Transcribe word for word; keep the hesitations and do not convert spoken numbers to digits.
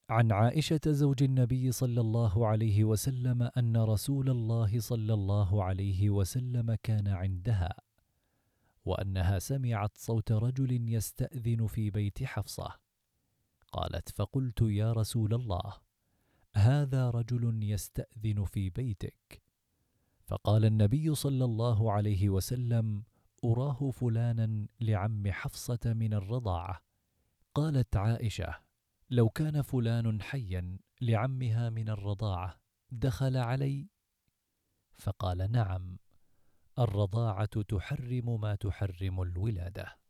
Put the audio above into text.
عن عائشة زوج النبي صلى الله عليه وسلم أن رسول الله صلى الله عليه وسلم كان عندها، وأنها سمعت صوت رجل يستأذن في بيت حفصة. قالت: فقلت: يا رسول الله، هذا رجل يستأذن في بيتك. فقال النبي صلى الله عليه وسلم: أراه فلانا لعم حفصة من الرضاعة. قالت عائشة: لو كان فلان حيا لعمها من الرضاعة دخل علي؟ فقال: نعم، الرضاعة تحرم ما تحرم الولادة.